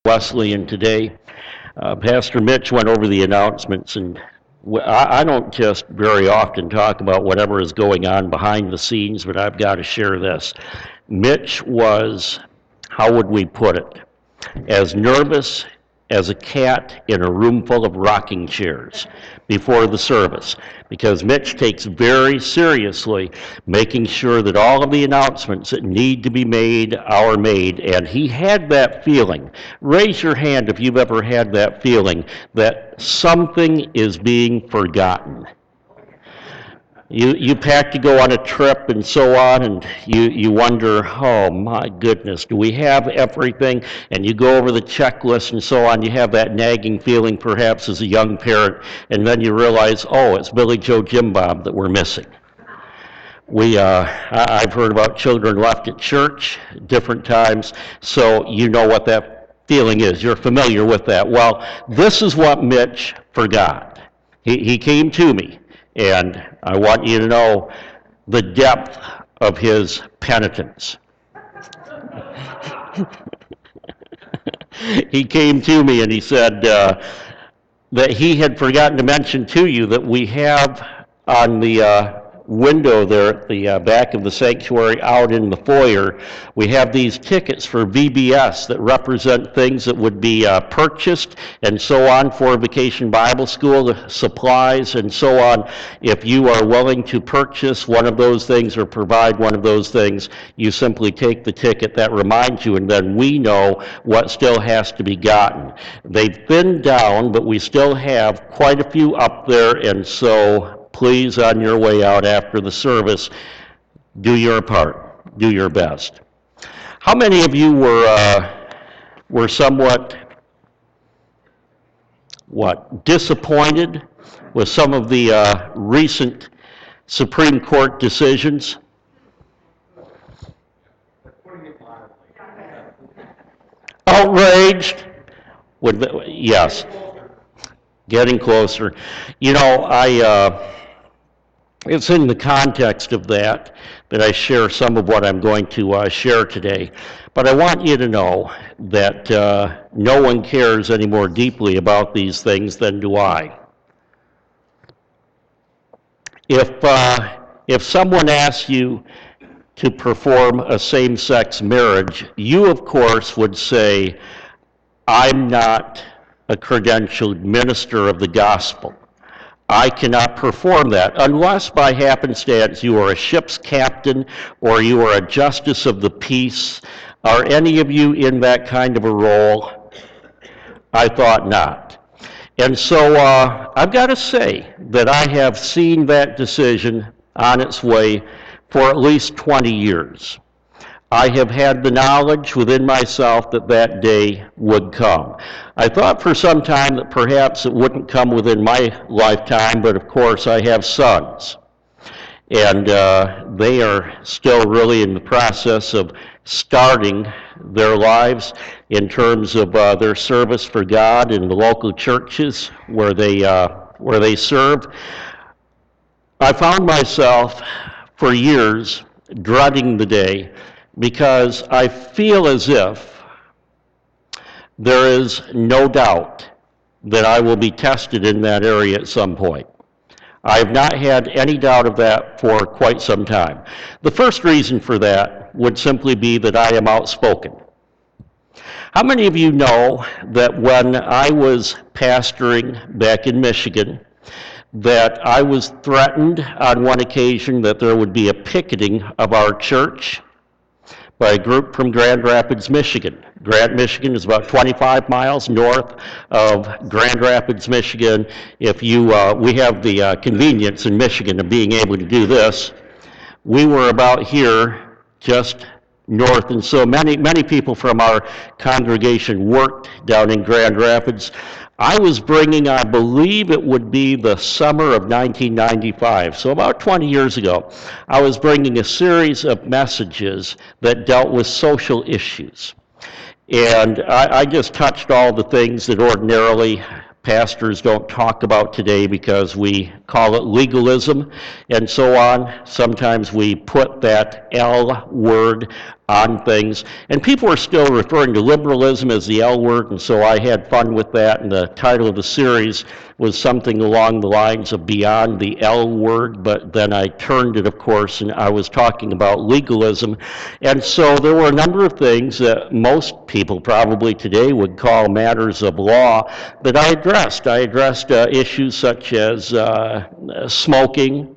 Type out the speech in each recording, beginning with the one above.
Wesleyan today. Pastor Mitch went over the announcements, and I don't just very often talk about whatever is going on behind the scenes, but I've got to share this. Mitch was, how would we put it, as nervous as a cat in a room full of rocking chairs before the service, because Mitch takes very seriously making sure that all of the announcements that need to be made are made, and he had that feeling. Raise your hand if you've ever had that feeling that something is being forgotten. You pack to go on a trip and so on, and you wonder, oh my goodness, do we have everything? And you go over the checklist and so on, you have that nagging feeling perhaps as a young parent, and then you realize, oh, it's Billy Joe Jim Bob that we're missing. I've heard about children left at church different times, so you know what that feeling is. You're familiar with that. Well, this is what Mitch forgot. He came to me. And I want you to know the depth of his penitence. He came to me and he said that he had forgotten to mention to you that we have on the window there at the back of the sanctuary out in the foyer, we have these tickets for VBS that represent things that would be purchased and so on for Vacation Bible School, supplies and so on. If you are willing to purchase one of those things or provide one of those things, you simply take the ticket that reminds you, and then we know what still has to be gotten. They've thinned down, but we still have quite a few up there, and so please, on your way out after the service, do your part, do your best. How many of you were somewhat, disappointed with some of the recent Supreme Court decisions? Outraged? Yes. Getting closer. You know, it's in the context of that I share some of what I'm going to share today. But I want you to know that no one cares any more deeply about these things than do I. If someone asks you to perform a same-sex marriage, you, of course, would say, I'm not a credentialed minister of the gospel. I cannot perform that unless by happenstance you are a ship's captain or you are a justice of the peace. Are any of you in that kind of a role? I thought not. And so I've got to say that I have seen that decision on its way for at least 20 years. I have had the knowledge within myself that that day would come. I thought for some time that perhaps it wouldn't come within my lifetime, but of course I have sons. And they are still really in the process of starting their lives in terms of their service for God in the local churches where they serve. I found myself for years dreading the day, because I feel as if there is no doubt that I will be tested in that area at some point. I have not had any doubt of that for quite some time. The first reason for that would simply be that I am outspoken. How many of you know that when I was pastoring back in Michigan, that I was threatened on one occasion that there would be a picketing of our church by a group from Grand Rapids, Michigan. Grant, Michigan is about 25 miles north of Grand Rapids, Michigan. If you, we have the convenience in Michigan of being able to do this. We were about here, just north, and so many people from our congregation worked down in Grand Rapids. I was bringing, I believe it would be the summer of 1995, so about 20 years ago, I was bringing a series of messages that dealt with social issues. And I just touched all the things that ordinarily pastors don't talk about today because we call it legalism and so on. Sometimes we put that L word on things. And people are still referring to liberalism as the L word, and so I had fun with that, and the title of the series was something along the lines of Beyond the L word, but then I turned it, of course, and I was talking about legalism. And so there were a number of things that most people probably today would call matters of law that I addressed. I addressed issues such as smoking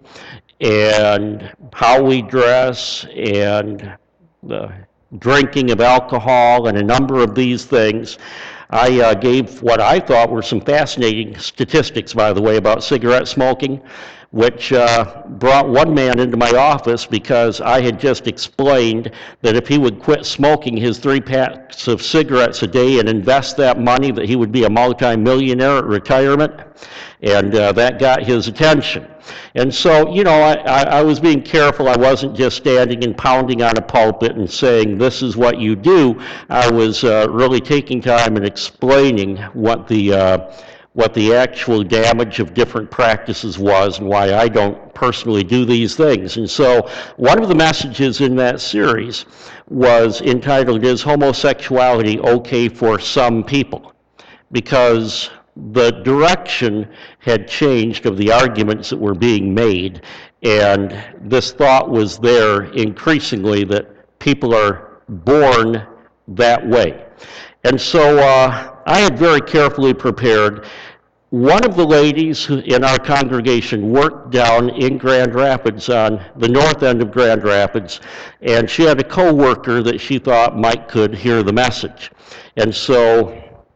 and how we dress and the drinking of alcohol and a number of these things. I gave what I thought were some fascinating statistics, by the way, about cigarette smoking, which brought one man into my office because I had just explained that if he would quit smoking his 3 packs of cigarettes a day and invest that money, that he would be a multi-millionaire at retirement, and that got his attention. And so, you know, I was being careful. I wasn't just standing and pounding on a pulpit and saying, this is what you do. I was really taking time and explaining what the actual damage of different practices was and why I don't personally do these things. And so one of the messages in that series was entitled, Is Homosexuality Okay for Some People? Because the direction had changed of the arguments that were being made, and this thought was there increasingly that people are born that way. And so I had very carefully prepared. One of the ladies in our congregation worked down in Grand Rapids, on the north end of Grand Rapids, and she had a co-worker that she thought could hear the message. And so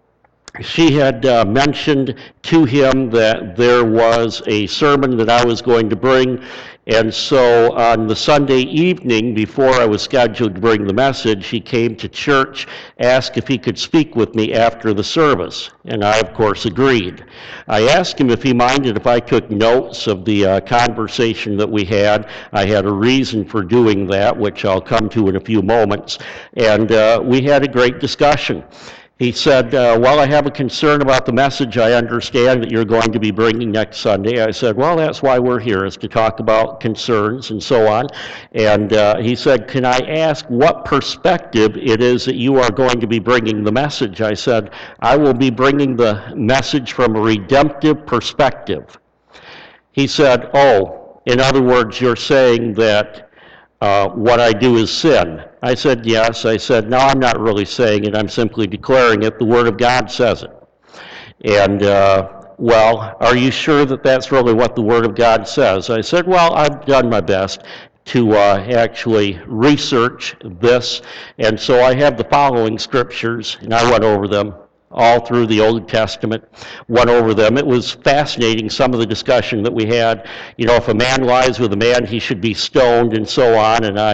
she had mentioned to him that there was a sermon that I was going to bring, and so on the Sunday evening before I was scheduled to bring the message, he came to church, asked if he could speak with me after the service, and I, of course, agreed. I asked him if he minded if I took notes of the conversation that we had. I had a reason for doing that, which I'll come to in a few moments, and we had a great discussion. He said, well, I have a concern about the message I understand that you're going to be bringing next Sunday. I said, well, that's why we're here, is to talk about concerns and so on. And he said, can I ask what perspective it is that you are going to be bringing the message? I said, I will be bringing the message from a redemptive perspective. He said, oh, in other words, you're saying that what I do is sin. I said, yes. I said, no, I'm not really saying it. I'm simply declaring it. The Word of God says it. And, well, are you sure that that's really what the Word of God says? I said, well, I've done my best to actually research this. And so I have the following scriptures, and I went over them all through the Old Testament, went over them. It was fascinating, some of the discussion that we had. You know, if a man lies with a man, he should be stoned and so on. And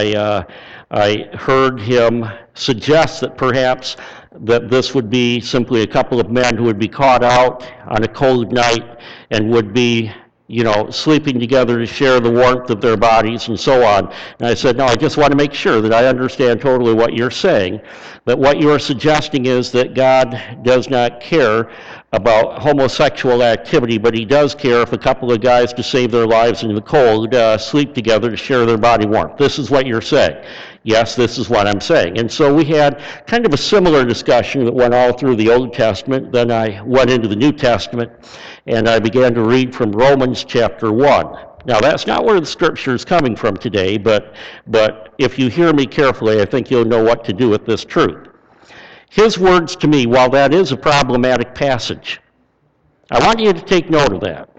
I heard him suggest that perhaps that this would be simply a couple of men who would be caught out on a cold night and would be, you know, sleeping together to share the warmth of their bodies and so on. And I said, no, I just want to make sure that I understand totally what you're saying, that what you're suggesting is that God does not care about homosexual activity, but he does care if a couple of guys, to save their lives in the cold, sleep together to share their body warmth. This is what you're saying. Yes, this is what I'm saying. And so we had kind of a similar discussion that went all through the Old Testament. Then I went into the New Testament, and I began to read from Romans chapter 1. Now, that's not where the scripture is coming from today, but if you hear me carefully, I think you'll know what to do with this truth. His words to me, while that is a problematic passage, I want you to take note of that.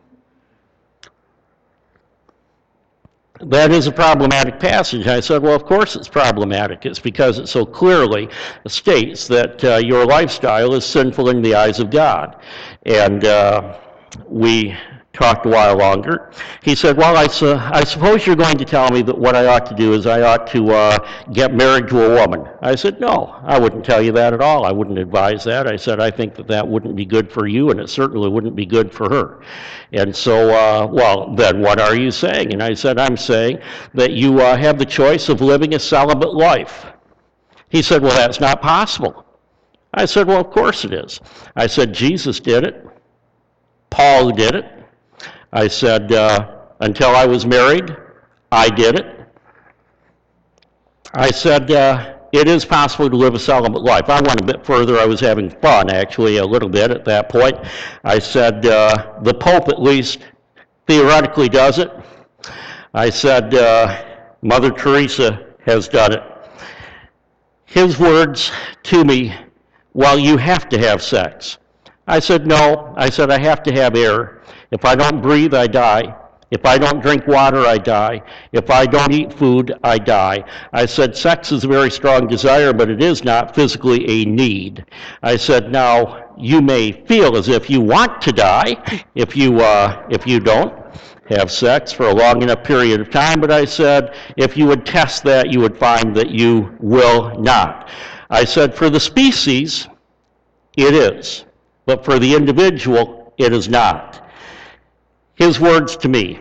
That is a problematic passage. I said, well, of course it's problematic. It's because it so clearly states that your lifestyle is sinful in the eyes of God. And we talked a while longer. He said, well, I suppose you're going to tell me that what I ought to do is I ought to get married to a woman. I said, no, I wouldn't tell you that at all. I wouldn't advise that. I said, I think that that wouldn't be good for you, and it certainly wouldn't be good for her. And so, well, then what are you saying? And I said, I'm saying that you have the choice of living a celibate life. He said, well, that's not possible. I said, well, of course it is. I said, Jesus did it. Paul did it. I said, until I was married, I did it. I said, it is possible to live a celibate life. I went a bit further. I was having fun, actually, a little bit at that point. I said, the Pope at least theoretically does it. I said, Mother Teresa has done it. His words to me, well, you have to have sex. I said, no. I said, I have to have air. If I don't breathe, I die. If I don't drink water, I die. If I don't eat food, I die. I said, sex is a very strong desire, but it is not physically a need. I said, now, you may feel as if you want to die if you don't have sex for a long enough period of time, but I said, if you would test that, you would find that you will not. I said, for the species, it is, but for the individual, it is not. His words to me,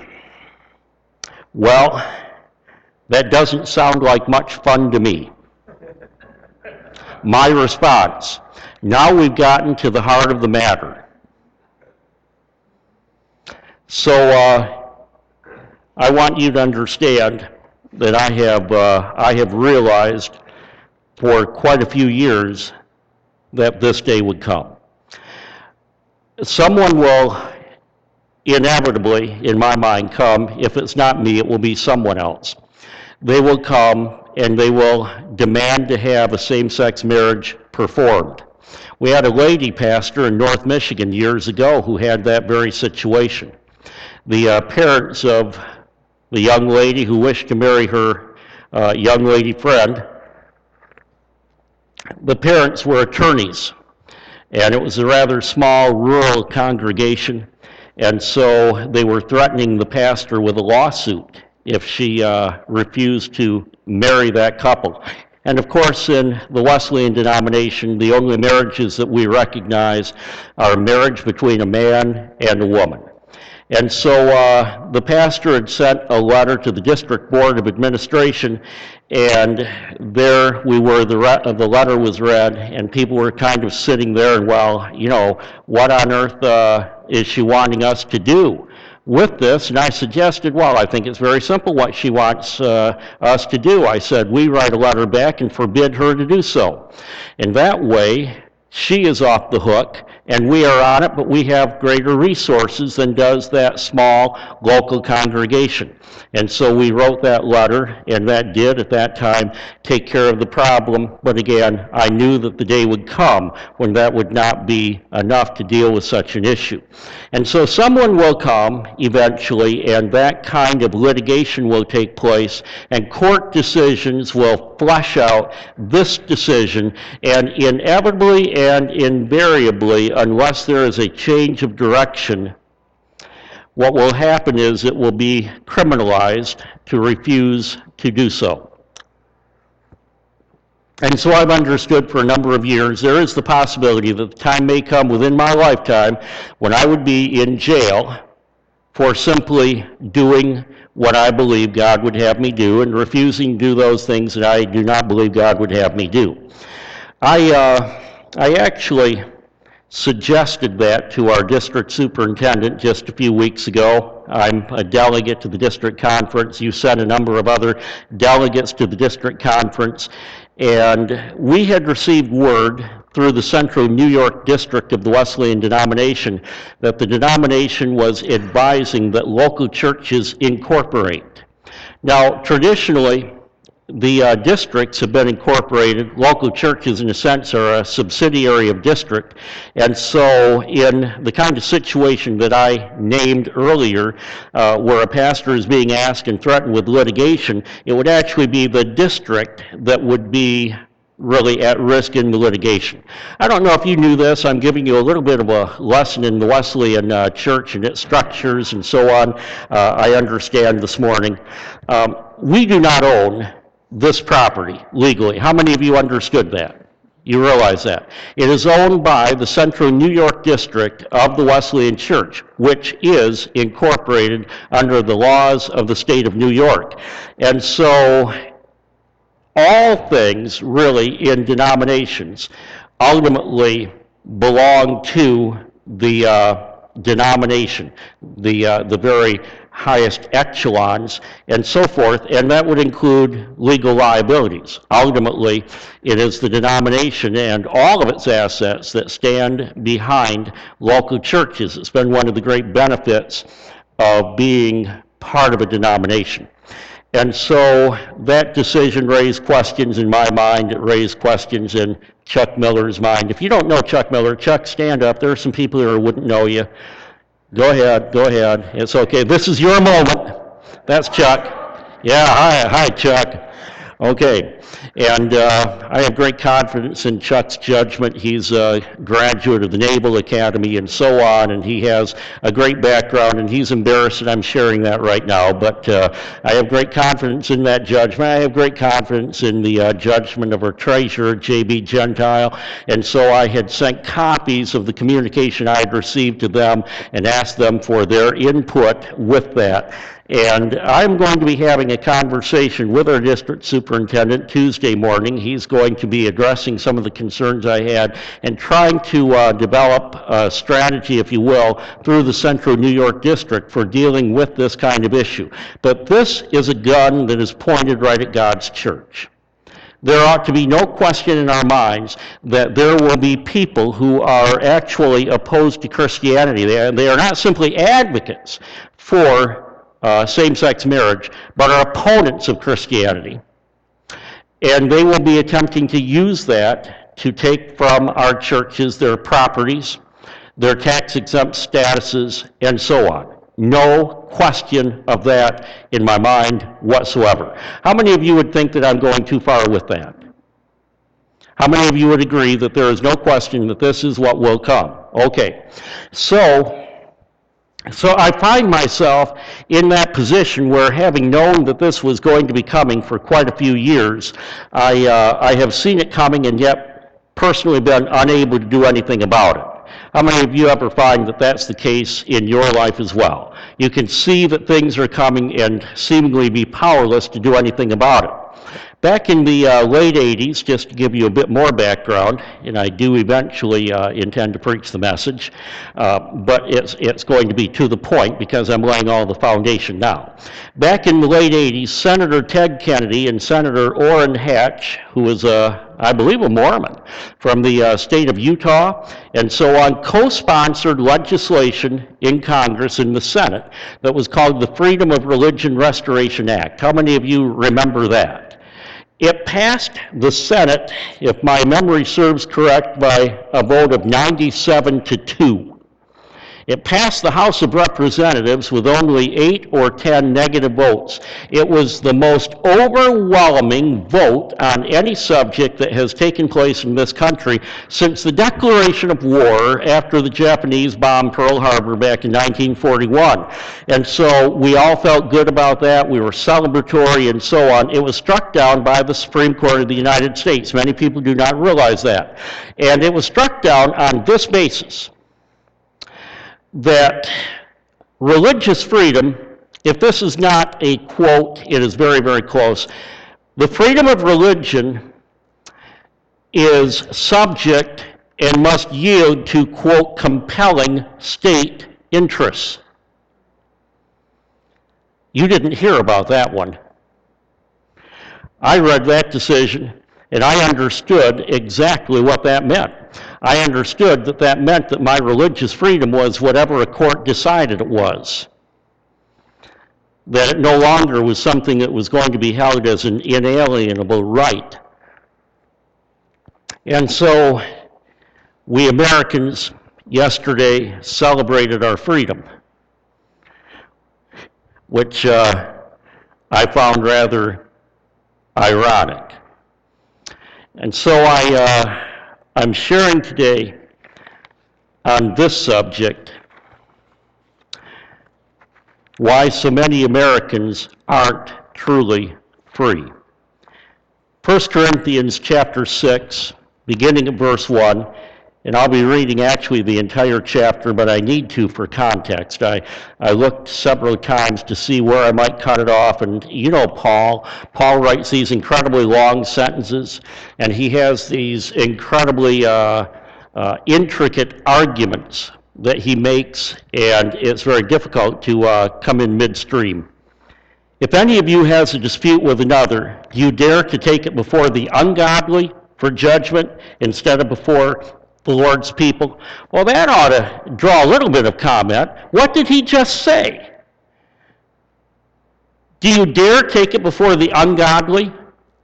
well, that doesn't sound like much fun to me. My response, now we've gotten to the heart of the matter. So I want you to understand that I have realized for quite a few years that this day would come. Someone will inevitably, in my mind, come. If it's not me, it will be someone else. They will come and they will demand to have a same-sex marriage performed. We had a lady pastor in North Michigan years ago who had that very situation. The parents of the young lady who wished to marry her young lady friend, the parents were attorneys, and it was a rather small rural congregation. And so they were threatening the pastor with a lawsuit if she refused to marry that couple. And of course, in the Wesleyan denomination, the only marriages that we recognize are marriage between a man and a woman. And so the pastor had sent a letter to the District Board of Administration, and there we were, the letter was read, and people were kind of sitting there and, well, you know, what on earth is she wanting us to do with this? And I suggested, well, I think it's very simple what she wants us to do. I said, we write a letter back and forbid her to do so. And that way, she is off the hook, and we are on it, but we have greater resources than does that small local congregation. And so we wrote that letter, and that did, at that time, take care of the problem. But again, I knew that the day would come when that would not be enough to deal with such an issue. And so someone will come eventually, and that kind of litigation will take place, and court decisions will flesh out this decision, and inevitably and invariably, unless there is a change of direction, what will happen is it will be criminalized to refuse to do so. And so I've understood for a number of years there is the possibility that the time may come within my lifetime when I would be in jail for simply doing what I believe God would have me do and refusing to do those things that I do not believe God would have me do. I actually suggested that to our district superintendent just a few weeks ago. I'm a delegate to the district conference. You sent a number of other delegates to the district conference, and we had received word through the Central New York District of the Wesleyan denomination that the denomination was advising that local churches incorporate. Now, traditionally, the districts have been incorporated. Local churches, in a sense, are a subsidiary of district. And so in the kind of situation that I named earlier, where a pastor is being asked and threatened with litigation, it would actually be the district that would be really at risk in the litigation. I don't know if you knew this. I'm giving you a little bit of a lesson in the Wesleyan church and its structures and so on. I understand this morning. We do not own this property legally. How many of you understood that? You realize that. It is owned by the Central New York District of the Wesleyan Church, which is incorporated under the laws of the state of New York. And so all things really in denominations ultimately belong to the denomination, the very highest echelons and so forth, and that would include legal liabilities. Ultimately, it is the denomination and all of its assets that stand behind local churches. It's been one of the great benefits of being part of a denomination. And so that decision raised questions in my mind. It raised questions in Chuck Miller's mind. If you don't know Chuck Miller, Chuck, stand up. There are some people here who wouldn't know you. Go ahead, go ahead. It's okay. This is your moment. That's Chuck. Yeah, hi Chuck. Okay, and I have great confidence in Chuck's judgment. He's a graduate of the Naval Academy and so on, and he has a great background, and he's embarrassed that I'm sharing that right now, but I have great confidence in that judgment. I have great confidence in the judgment of our treasurer, J.B. Gentile, and so I had sent copies of the communication I had received to them and asked them for their input with that. And I'm going to be having a conversation with our district superintendent Tuesday morning. He's going to be addressing some of the concerns I had and trying to develop a strategy, if you will, through the Central New York District for dealing with this kind of issue. But this is a gun that is pointed right at God's church. There ought to be no question in our minds that there will be people who are actually opposed to Christianity. They are not simply advocates for same-sex marriage, but are opponents of Christianity. And they will be attempting to use that to take from our churches their properties, their tax-exempt statuses, and so on. No question of that in my mind whatsoever. How many of you would think that I'm going too far with that? How many of you would agree that there is no question that this is what will come? Okay, so I find myself in that position where, having known that this was going to be coming for quite a few years, I have seen it coming and yet personally been unable to do anything about it. How many of you ever find that that's the case in your life as well? You can see that things are coming and seemingly be powerless to do anything about it. Back in the late 80s, just to give you a bit more background, and I do eventually intend to preach the message, but it's going to be to the point because I'm laying all the foundation now. Back in the late 80s, Senator Ted Kennedy and Senator Orrin Hatch, who was I believe a Mormon from the state of Utah, and so on, co-sponsored legislation in Congress, in the Senate, that was called the Freedom of Religion Restoration Act. How many of you remember that? It passed the Senate, if my memory serves correct, by a vote of 97-2. It passed the House of Representatives with only 8 or 10 negative votes. It was the most overwhelming vote on any subject that has taken place in this country since the declaration of war after the Japanese bombed Pearl Harbor back in 1941. And so we all felt good about that. We were celebratory and so on. It was struck down by the Supreme Court of the United States. Many people do not realize that. And it was struck down on this basis, that religious freedom, if this is not a quote, it is very, very close. The freedom of religion is subject and must yield to, quote, compelling state interests. You didn't hear about that one. I read that decision and I understood exactly what that meant. I understood that that meant that my religious freedom was whatever a court decided it was. That it no longer was something that was going to be held as an inalienable right. And so we Americans yesterday celebrated our freedom, which I found rather ironic. And so I'm sharing today on this subject why so many Americans aren't truly free. 1 Corinthians chapter 6, beginning at verse 1, and I'll be reading actually the entire chapter, but I need to for context. I looked several times to see where I might cut it off, and you know Paul writes these incredibly long sentences, and he has these incredibly intricate arguments that he makes, and it's very difficult to come in midstream. If any of you has a dispute with another, do you dare to take it before the ungodly for judgment instead of before the Lord's people? Well, that ought to draw a little bit of comment. What did he just say? Do you dare take it before the ungodly?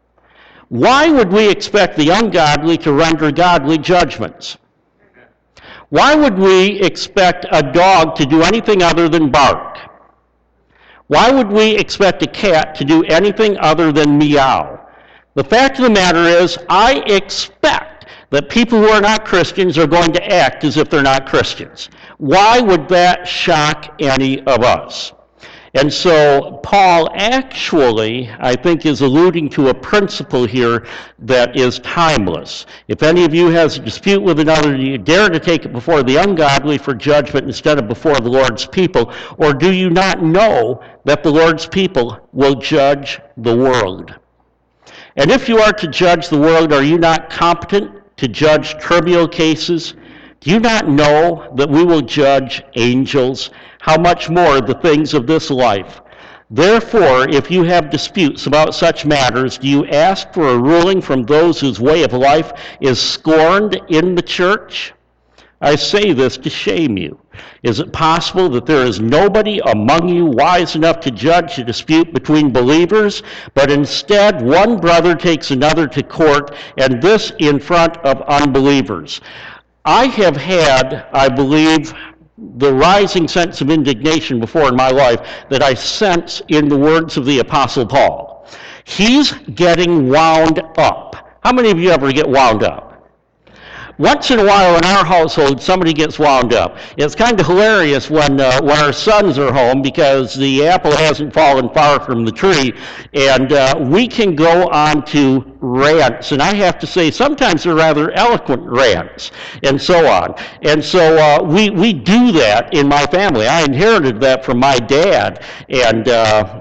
Why would we expect the ungodly to render godly judgments? Why would we expect a dog to do anything other than bark? Why would we expect a cat to do anything other than meow? The fact of the matter is, I expect that people who are not Christians are going to act as if they're not Christians. Why would that shock any of us? And so Paul actually, I think, is alluding to a principle here that is timeless. If any of you has a dispute with another, do you dare to take it before the ungodly for judgment instead of before the Lord's people? Or do you not know that the Lord's people will judge the world? And if you are to judge the world, are you not competent to judge trivial cases? Do you not know that we will judge angels? How much more the things of this life? Therefore, if you have disputes about such matters, do you ask for a ruling from those whose way of life is scorned in the church? I say this to shame you. Is it possible that there is nobody among you wise enough to judge a dispute between believers, but instead one brother takes another to court, and this in front of unbelievers? I have had, I believe, the rising sense of indignation before in my life that I sense in the words of the Apostle Paul. He's getting wound up. How many of you ever get wound up? Once in a while in our household, somebody gets wound up. It's kind of hilarious when our sons are home because the apple hasn't fallen far from the tree, and we can go on to rants. And I have to say, sometimes they're rather eloquent rants, and so on. And so we do that in my family. I inherited that from my dad, and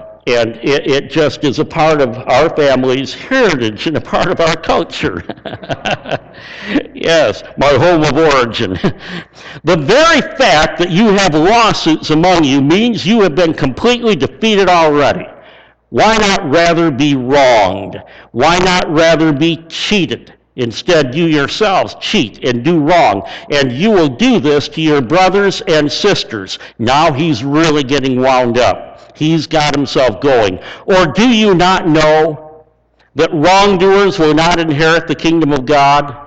it just is a part of our family's heritage and a part of our culture. Yes, my home of origin. The very fact that you have lawsuits among you means you have been completely defeated already. Why not rather be wronged? Why not rather be cheated? Instead, you yourselves cheat and do wrong, and you will do this to your brothers and sisters. Now he's really getting wound up. He's got himself going. Or do you not know that wrongdoers will not inherit the kingdom of God?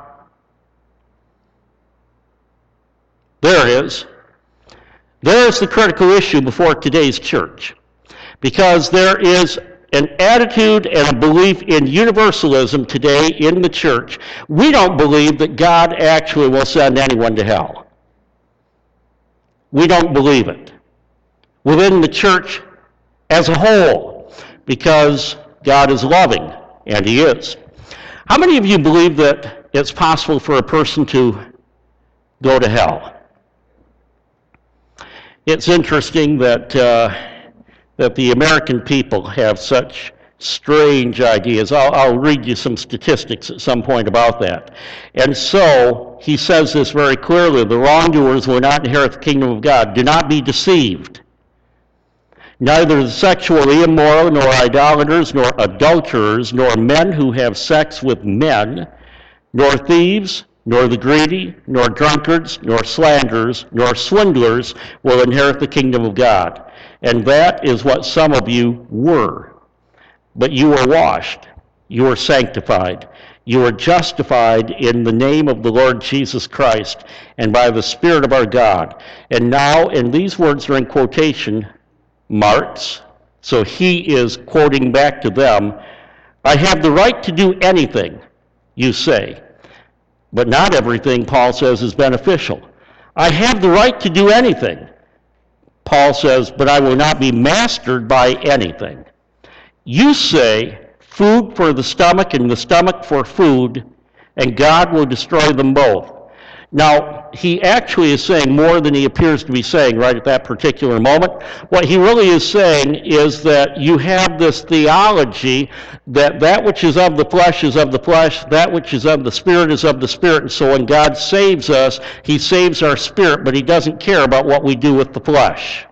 There it is. There's the critical issue before today's church. Because there is an attitude and a belief in universalism today in the church. We don't believe that God actually will send anyone to hell. We don't believe it. Within the church as a whole, because God is loving, and He is. How many of you believe that it's possible for a person to go to hell? It's interesting that the American people have such strange ideas. I'll read you some statistics at some point about that. And so, he says this very clearly, the wrongdoers will not inherit the kingdom of God. Do not be deceived. Neither the sexually immoral, nor idolaters, nor adulterers, nor men who have sex with men, nor thieves, nor the greedy, nor drunkards, nor slanderers, nor swindlers will inherit the kingdom of God. And that is what some of you were. But you were washed, you were sanctified, you were justified in the name of the Lord Jesus Christ and by the Spirit of our God. And now, and these words are in quotation marks, so he is quoting back to them, I have the right to do anything, you say. But not everything, Paul says, is beneficial. I have the right to do anything. Paul says, but I will not be mastered by anything. You say, food for the stomach and the stomach for food, and God will destroy them both. Now, he actually is saying more than he appears to be saying right at that particular moment. What he really is saying is that you have this theology that that which is of the flesh is of the flesh, that which is of the spirit is of the spirit. And so when God saves us, he saves our spirit, but he doesn't care about what we do with the flesh.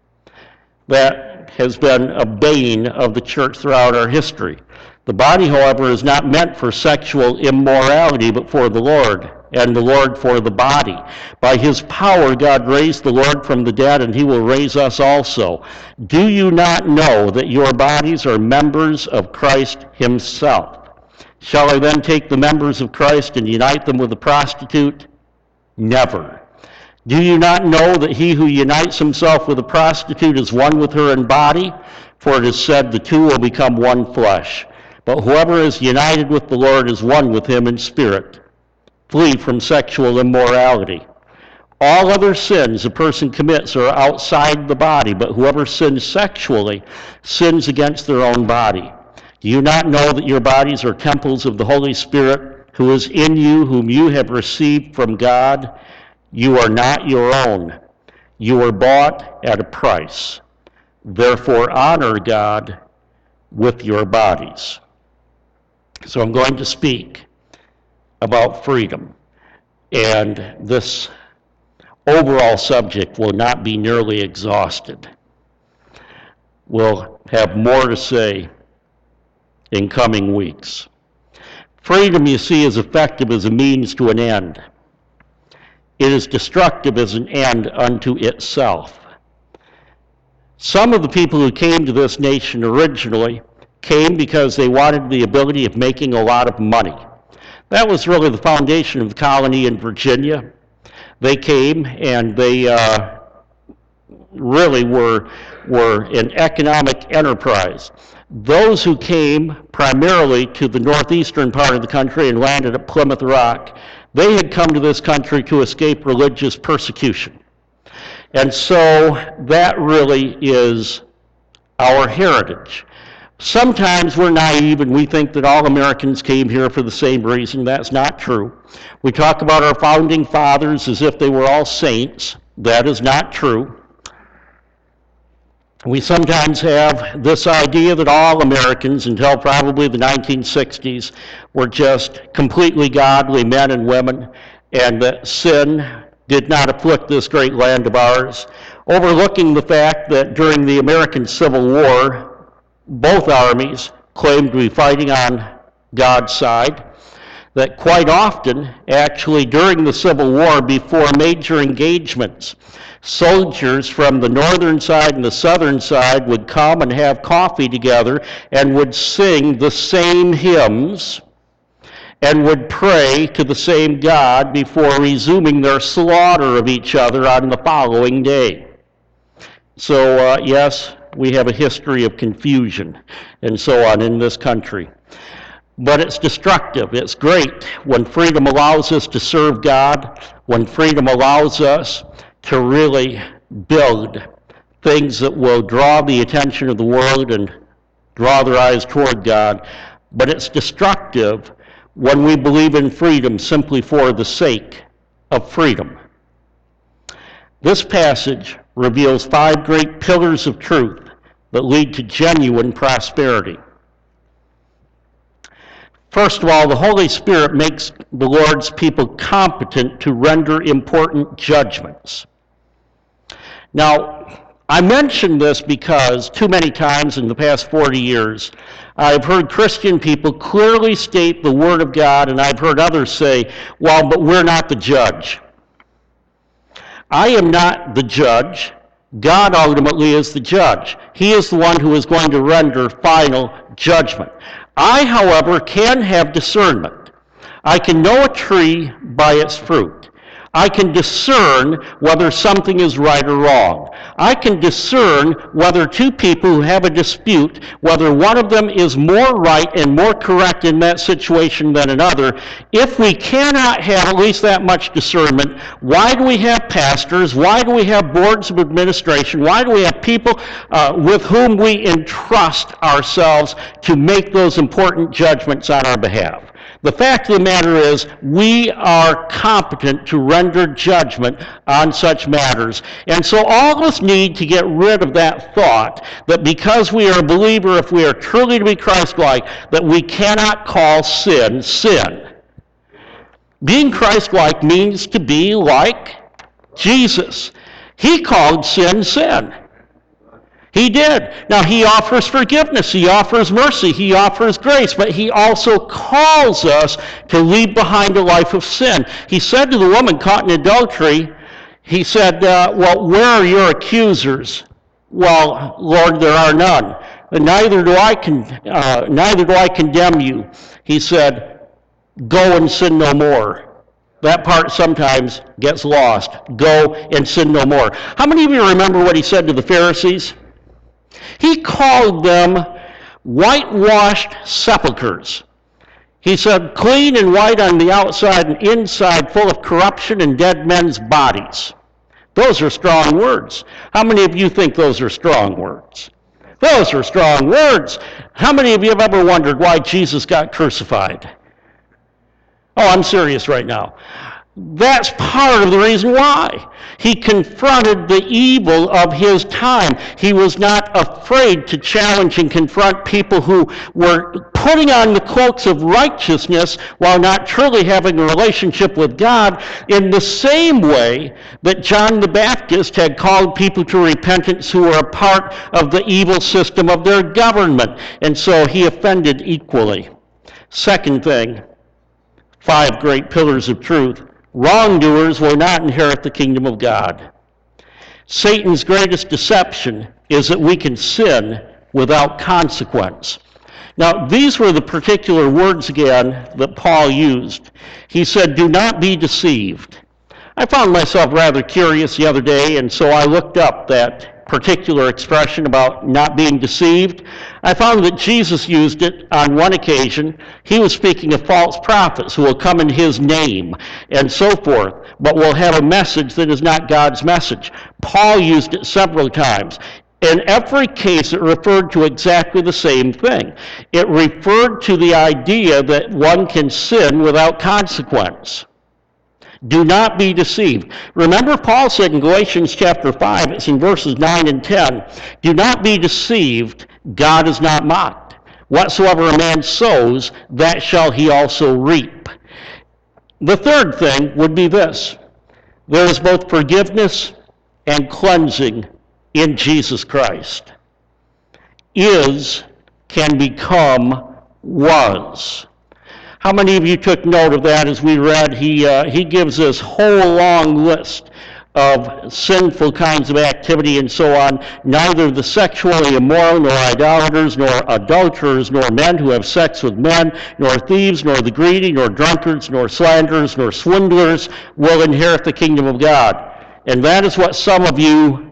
That has been a bane of the church throughout our history. The body, however, is not meant for sexual immorality, but for the Lord, and the Lord for the body. By his power, God raised the Lord from the dead, and he will raise us also. Do you not know that your bodies are members of Christ himself? Shall I then take the members of Christ and unite them with a prostitute? Never. Do you not know that he who unites himself with a prostitute is one with her in body? For it is said, the two will become one flesh. But whoever is united with the Lord is one with him in spirit. Flee from sexual immorality. All other sins a person commits are outside the body, but whoever sins sexually sins against their own body. Do you not know that your bodies are temples of the Holy Spirit, who is in you, whom you have received from God? You are not your own. You were bought at a price. Therefore, honor God with your bodies. So I'm going to speak about freedom. And this overall subject will not be nearly exhausted. We'll have more to say in coming weeks. Freedom, you see, is effective as a means to an end. It is destructive as an end unto itself. Some of the people who came to this nation originally came because they wanted the ability of making a lot of money. That was really the foundation of the colony in Virginia. They came and they really were an economic enterprise. Those who came primarily to the northeastern part of the country and landed at Plymouth Rock, they had come to this country to escape religious persecution. And so that really is our heritage. Sometimes we're naive and we think that all Americans came here for the same reason. That's not true. We talk about our founding fathers as if they were all saints. That is not true. We sometimes have this idea that all Americans, until probably the 1960s, were just completely godly men and women, and that sin did not afflict this great land of ours, overlooking the fact that during the American Civil War, both armies claimed to be fighting on God's side, that quite often, actually during the Civil War, before major engagements, soldiers from the northern side and the southern side would come and have coffee together and would sing the same hymns and would pray to the same God before resuming their slaughter of each other on the following day. So, yes, we have a history of confusion and so on in this country. But it's destructive. It's great when freedom allows us to serve God, when freedom allows us to really build things that will draw the attention of the world and draw their eyes toward God. But it's destructive when we believe in freedom simply for the sake of freedom. This passage reveals 5 great pillars of truth that lead to genuine prosperity. First of all, the Holy Spirit makes the Lord's people competent to render important judgments. Now, I mention this because too many times in the past 40 years, I've heard Christian people clearly state the Word of God, and I've heard others say, well, but we're not the judge. I am not the judge. God ultimately is the judge. He is the one who is going to render final judgment. I, however, can have discernment. I can know a tree by its fruit. I can discern whether something is right or wrong. I can discern whether two people who have a dispute, whether one of them is more right and more correct in that situation than another. If we cannot have at least that much discernment, why do we have pastors? Why do we have boards of administration? Why do we have people with whom we entrust ourselves to make those important judgments on our behalf? The fact of the matter is, we are competent to render judgment on such matters. And so all of us need to get rid of that thought that because we are a believer, if we are truly to be Christ-like, that we cannot call sin, sin. Being Christ-like means to be like Jesus. He called sin, sin. He did. Now, he offers forgiveness, he offers mercy, he offers grace, but he also calls us to leave behind a life of sin. He said to the woman caught in adultery, he said, well, where are your accusers? Well, Lord, there are none. Neither do I condemn you. He said, go and sin no more. That part sometimes gets lost. Go and sin no more. How many of you remember what he said to the Pharisees? He called them whitewashed sepulchres. He said, clean and white on the outside and inside full of corruption and dead men's bodies. Those are strong words. How many of you think those are strong words? Those are strong words. How many of you have ever wondered why Jesus got crucified? Oh, I'm serious right now. That's part of the reason why. He confronted the evil of his time. He was not afraid to challenge and confront people who were putting on the cloaks of righteousness while not truly having a relationship with God, in the same way that John the Baptist had called people to repentance who were a part of the evil system of their government. And so he offended equally. Second thing, 5 great pillars of truth. Wrongdoers will not inherit the kingdom of God. Satan's greatest deception is that we can sin without consequence. Now, these were the particular words again that Paul used. He said, do not be deceived. I found myself rather curious the other day, and so I looked up that particular expression about not being deceived. I found that Jesus used it on one occasion. He was speaking of false prophets who will come in his name and so forth, but will have a message that is not God's message. Paul used it several times. In every case, it referred to exactly the same thing. It referred to the idea that one can sin without consequence. Do not be deceived. Remember, Paul said in Galatians chapter 5, it's in verses 9 and 10, do not be deceived, God is not mocked. Whatsoever a man sows, that shall he also reap. The third thing would be this. There is both forgiveness and cleansing in Jesus Christ. Is can become was. How many of you took note of that as we read? He gives this whole long list of sinful kinds of activity and so on. Neither the sexually immoral, nor idolaters, nor adulterers, nor men who have sex with men, nor thieves, nor the greedy, nor drunkards, nor slanderers, nor swindlers will inherit the kingdom of God. And that is what some of you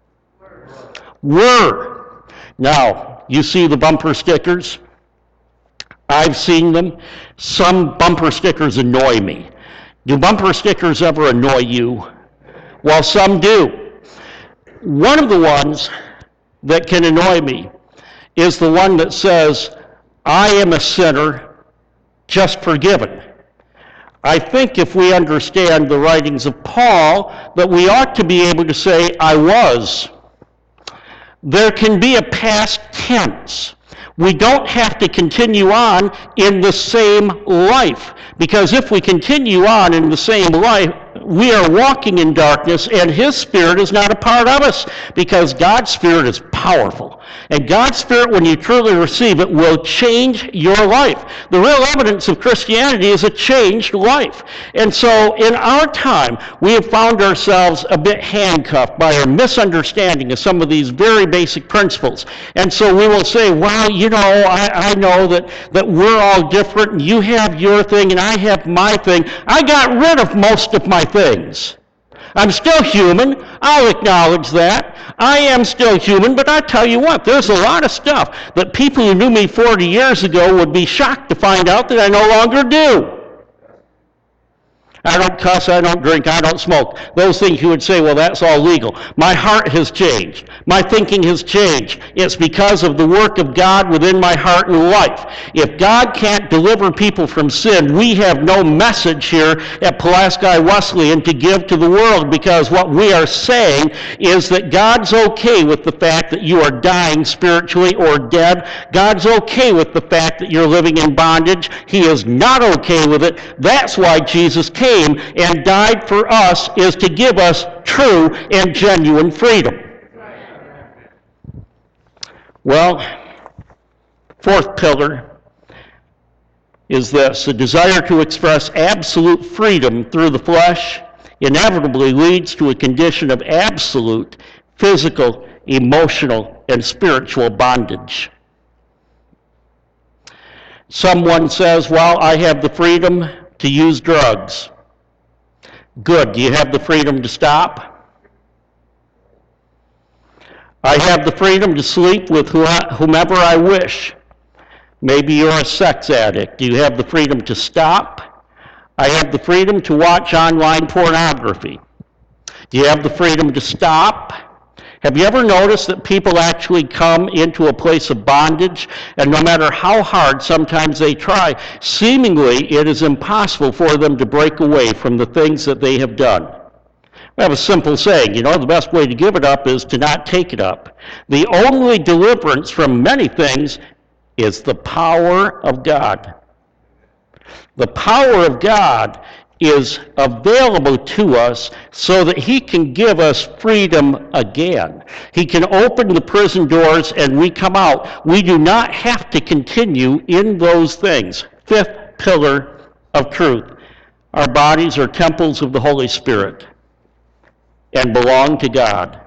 were. Now, you see the bumper stickers? I've seen them. Some bumper stickers annoy me. Do bumper stickers ever annoy you? Well, some do. One of the ones that can annoy me is the one that says, I am a sinner, just forgiven. I think if we understand the writings of Paul, that we ought to be able to say, I was. There can be a past tense. We don't have to continue on in the same life, because if we continue on in the same life, we are walking in darkness, and his Spirit is not a part of us, because God's Spirit is powerful. And God's Spirit, when you truly receive it, will change your life. The real evidence of Christianity is a changed life. And so in our time, we have found ourselves a bit handcuffed by our misunderstanding of some of these very basic principles. And so we will say, well, you know, I know that we're all different, and you have your thing, and I have my thing. I got rid of most of my things. I'm still human. I'll acknowledge that. I am still human, but I tell you what, there's a lot of stuff that people who knew me 40 years ago would be shocked to find out that I no longer do. I don't cuss, I don't drink, I don't smoke. Those things you would say, well, that's all legal. My heart has changed. My thinking has changed. It's because of the work of God within my heart and life. If God can't deliver people from sin, we have no message here at Pulaski Wesleyan to give to the world, because what we are saying is that God's okay with the fact that you are dying spiritually or dead. God's okay with the fact that you're living in bondage. He is not okay with it. That's why Jesus came and died for us, is to give us true and genuine freedom. Well, fourth pillar is this: the desire to express absolute freedom through the flesh inevitably leads to a condition of absolute physical, emotional, and spiritual bondage. Someone says, well, I have the freedom to use drugs. Good. Do you have the freedom to stop? I have the freedom to sleep with whomever I wish. Maybe you're a sex addict. Do you have the freedom to stop? I have the freedom to watch online pornography. Do you have the freedom to stop? Have you ever noticed that people actually come into a place of bondage, and no matter how hard sometimes they try, seemingly it is impossible for them to break away from the things that they have done? We have a simple saying, the best way to give it up is to not take it up. The only deliverance from many things is the power of God. The power of God is available to us so that He can give us freedom again. He can open the prison doors and we come out. We do not have to continue in those things. Fifth pillar of truth: our bodies are temples of the Holy Spirit and belong to God.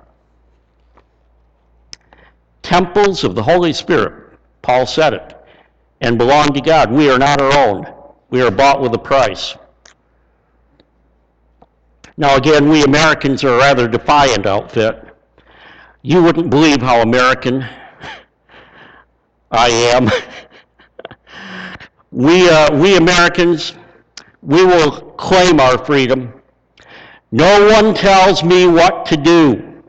Temples of the Holy Spirit, Paul said it, and belong to God. We are not our own. We are bought with a price. Now again, we Americans are a rather defiant outfit. You wouldn't believe how American I am. We Americans, we will claim our freedom. No one tells me what to do.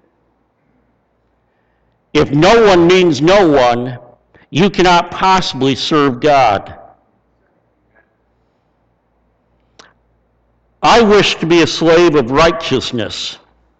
If no one means no one, you cannot possibly serve God. I wish to be a slave of righteousness.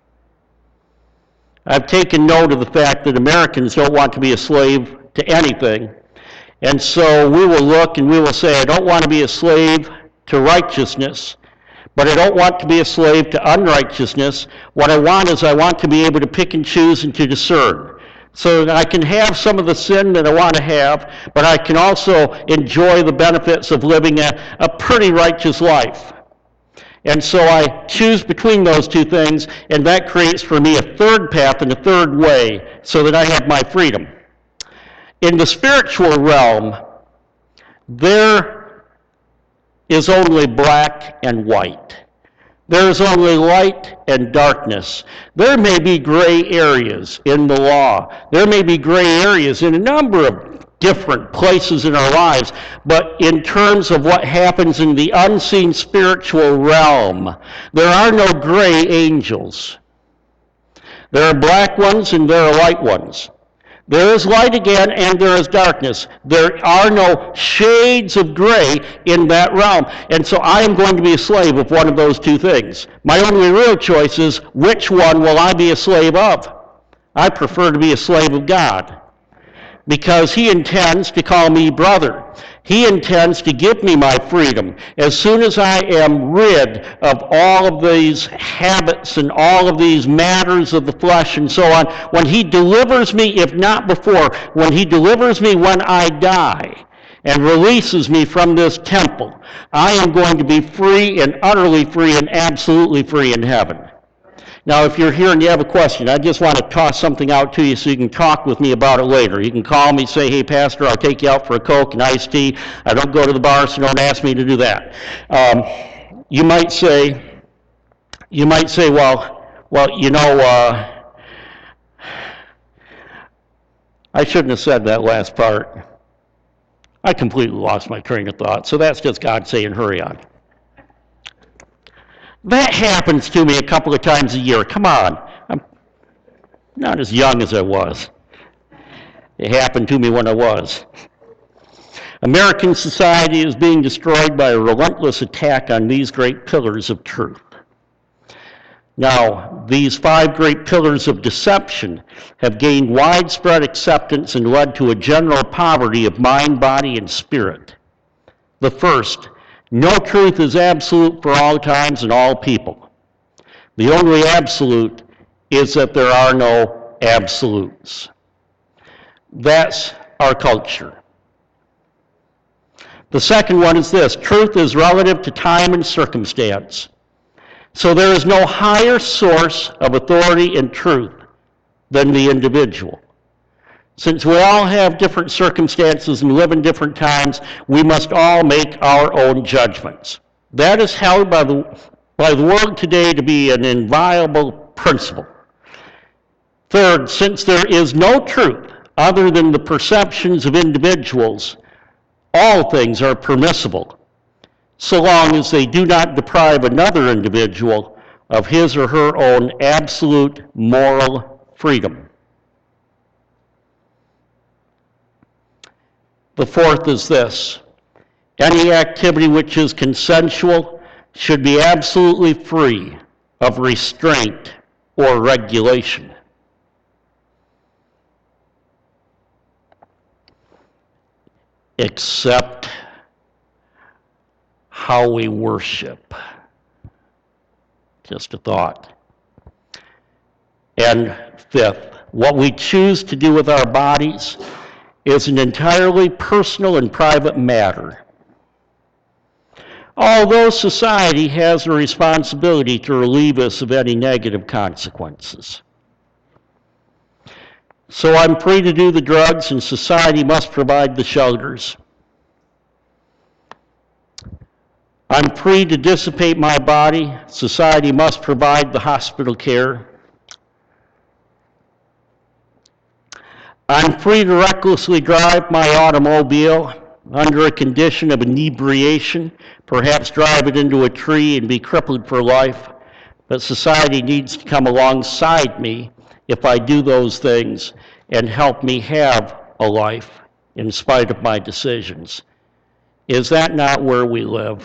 I've taken note of the fact that Americans don't want to be a slave to anything. And so we will look and we will say, I don't want to be a slave to righteousness, but I don't want to be a slave to unrighteousness. What I want is I want to be able to pick and choose and to discern, so that I can have some of the sin that I want to have, but I can also enjoy the benefits of living a pretty righteous life. And so I choose between those two things, and that creates for me a third path and a third way so that I have my freedom. In the spiritual realm, there is only black and white. There is only light and darkness. There may be gray areas in the law. There may be gray areas in a number of different places in our lives, but in terms of what happens in the unseen spiritual realm, there are no gray angels. There are black ones and there are white ones. There is light again and there is darkness. There are no shades of gray in that realm. And so I am going to be a slave of one of those two things. My only real choice is, which one will I be a slave of? I prefer to be a slave of God, because He intends to call me brother. He intends to give me my freedom. As soon as I am rid of all of these habits and all of these matters of the flesh and so on, when He delivers me, if not before, when He delivers me when I die and releases me from this temple, I am going to be free and utterly free and absolutely free in heaven. Now, if you're here and you have a question, I just want to toss something out to you so you can talk with me about it later. You can call me, say, hey, Pastor, I'll take you out for a Coke and iced tea. I don't go to the bar, so don't ask me to do that. You might say, well, I shouldn't have said that last part. I completely lost my train of thought, so that's just God saying, hurry on. That happens to me a couple of times a year. Come on. I'm not as young as I was. It happened to me when I was. American society is being destroyed by a relentless attack on these great pillars of truth. Now, these 5 great pillars of deception have gained widespread acceptance and led to a general poverty of mind, body, and spirit. The first, no truth is absolute for all times and all people. The only absolute is that there are no absolutes. That's our culture. The second one is this: truth is relative to time and circumstance. So there is no higher source of authority and truth than the individual. Since we all have different circumstances and live in different times, we must all make our own judgments. That is held by the world today to be an inviolable principle. Third, since there is no truth other than the perceptions of individuals, all things are permissible, so long as they do not deprive another individual of his or her own absolute moral freedom. The fourth is this: any activity which is consensual should be absolutely free of restraint or regulation. Except how we worship. Just a thought. And fifth, what we choose to do with our bodies is an entirely personal and private matter. Although society has a responsibility to relieve us of any negative consequences. So I'm free to do the drugs, and society must provide the shelters. I'm free to dissipate my body. Society must provide the hospital care. I'm free to recklessly drive my automobile under a condition of inebriation, perhaps drive it into a tree and be crippled for life. But society needs to come alongside me if I do those things and help me have a life in spite of my decisions. Is that not where we live?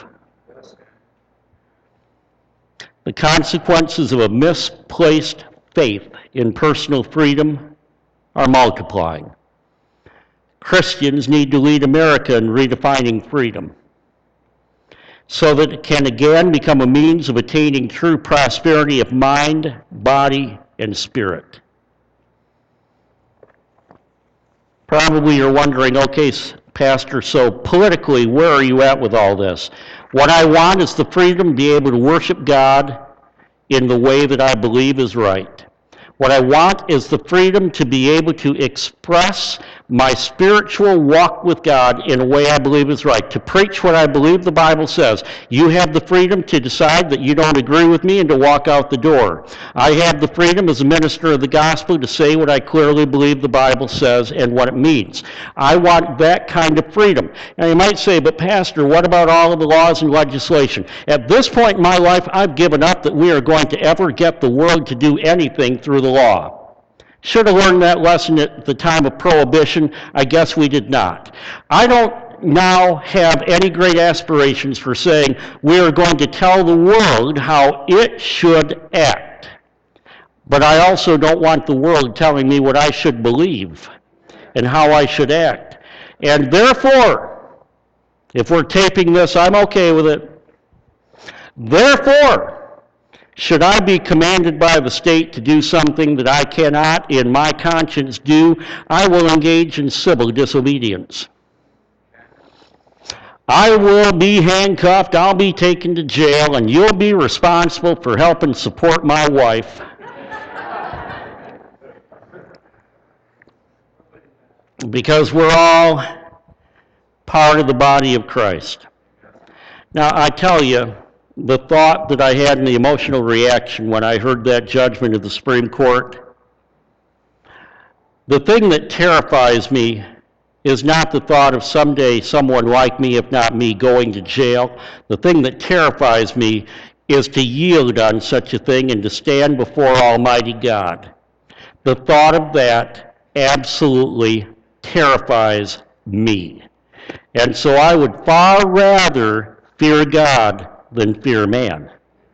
The consequences of a misplaced faith in personal freedom are multiplying. Christians need to lead America in redefining freedom so that it can again become a means of attaining true prosperity of mind, body, and spirit. Probably you're wondering, okay, Pastor, so politically, where are you at with all this? What I want is the freedom to be able to worship God in the way that I believe is right. What I want is the freedom to be able to express my spiritual walk with God in a way I believe is right, to preach what I believe the Bible says. You have the freedom to decide that you don't agree with me and to walk out the door. I have the freedom as a minister of the gospel to say what I clearly believe the Bible says and what it means. I want that kind of freedom. Now you might say, but Pastor, what about all of the laws and legislation? At this point in my life, I've given up that we are going to ever get the world to do anything through the law. Should have learned that lesson at the time of Prohibition. I guess we did not. I don't now have any great aspirations for saying we are going to tell the world how it should act. But I also don't want the world telling me what I should believe and how I should act. And therefore, if we're taping this, I'm okay with it. Therefore, should I be commanded by the state to do something that I cannot in my conscience do, I will engage in civil disobedience. I will be handcuffed, I'll be taken to jail, and you'll be responsible for helping support my wife. Because we're all part of the body of Christ. Now, I tell you, the thought that I had and the emotional reaction when I heard that judgment of the Supreme Court, the thing that terrifies me is not the thought of someday someone like me, if not me, going to jail. The thing that terrifies me is to yield on such a thing and to stand before Almighty God. The thought of that absolutely terrifies me. And so I would far rather fear God than fear man.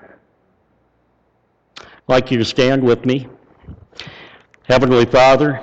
I'd like you to stand with me. Heavenly Father,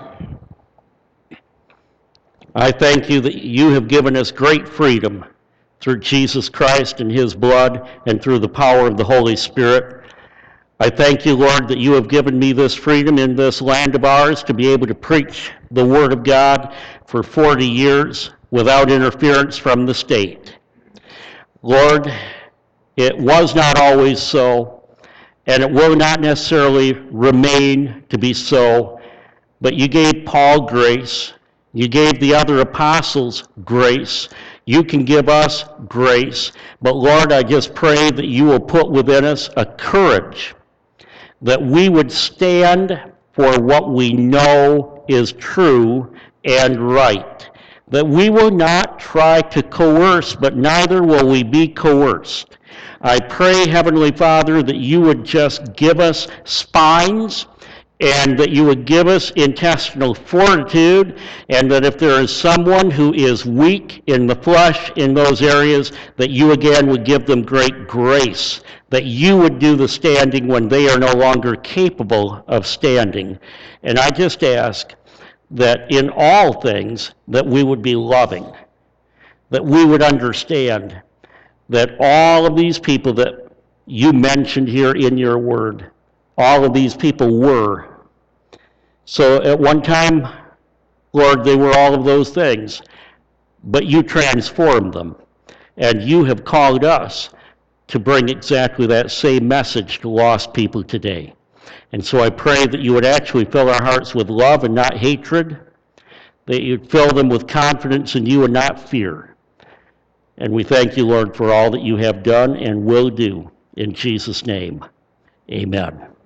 I thank you that you have given us great freedom through Jesus Christ and his blood and through the power of the Holy Spirit. I thank you, Lord, that you have given me this freedom in this land of ours to be able to preach the Word of God for 40 years without interference from the state. Lord, it was not always so, and it will not necessarily remain to be so, but you gave Paul grace. You gave the other apostles grace. You can give us grace. But Lord, I just pray that you will put within us a courage that we would stand for what we know is true and right. That we will not try to coerce, but neither will we be coerced. I pray, Heavenly Father, that you would just give us spines, and that you would give us intestinal fortitude, and that if there is someone who is weak in the flesh in those areas, that you again would give them great grace, that you would do the standing when they are no longer capable of standing. And I just ask that in all things that we would be loving, that we would understand that all of these people that you mentioned here in your word, all of these people were. So at one time, Lord, they were all of those things, but you transformed them, and you have called us to bring exactly that same message to lost people today. And so I pray that you would actually fill our hearts with love and not hatred, that you'd fill them with confidence in you and not fear. And we thank you, Lord, for all that you have done and will do. In Jesus' name, amen.